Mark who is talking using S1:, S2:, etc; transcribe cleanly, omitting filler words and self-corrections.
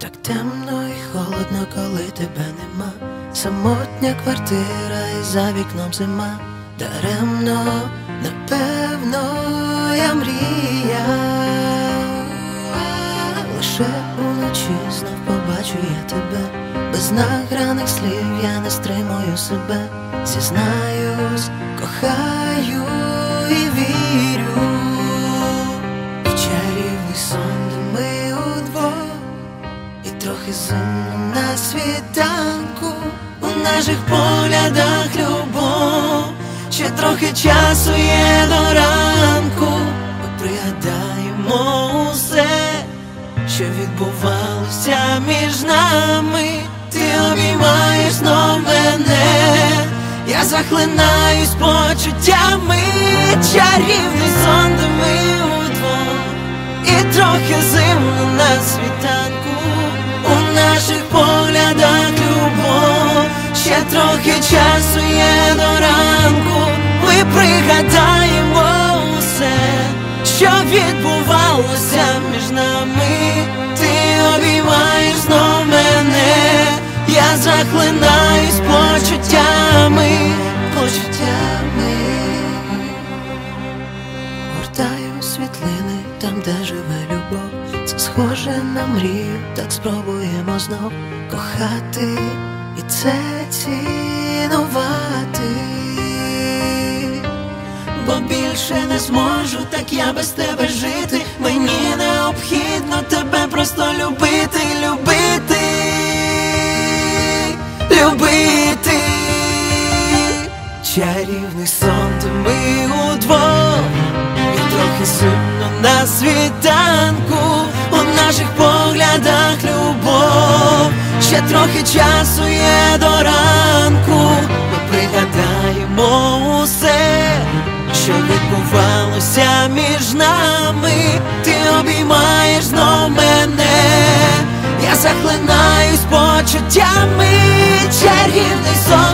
S1: Так темно і холодно, коли тебе нема. Самотня квартира і за вікном зима. Даремно, напевно, я мріяв. Лише уночі знов побачу я тебе. Без награних слів я не стримую себе. Зізнаюсь, кохаю і вірю в чарівний сон, де ми удвох. І трохи зимно на світанку, у наших поглядах любов. Ще трохи часу є до ранку. Ми пригадаємо усе, що відбувалося між нами. Ти обіймаєш знов мене, я захлинаюсь почуттями. Чарівний сон, де ми удвох. І трохи зимно на світанку, у наших поглядах любов. Ще трохи часу є до ранку. Ми пригадаємо усе, що відбувалося між нами. Ти обіймаєш знов мене, я захлинаюсь почуттями. Гортаю світлини там, де живе любов. Це схоже на мрію, так спробуємо знов кохати і це цінувати. Бо більше не зможу так я без тебе жити. Мені необхідно тебе просто любити, любити, любити. Чарівний сон, де ми удвох. І трохи сумно на світанку, у наших поглядах любов. Ще трохи часу є до ранку. Ми пригадаємо усе, що відбувалося між нами. Ти обіймаєш знов мене, я захлинаюсь почуттями. Чарівний сон,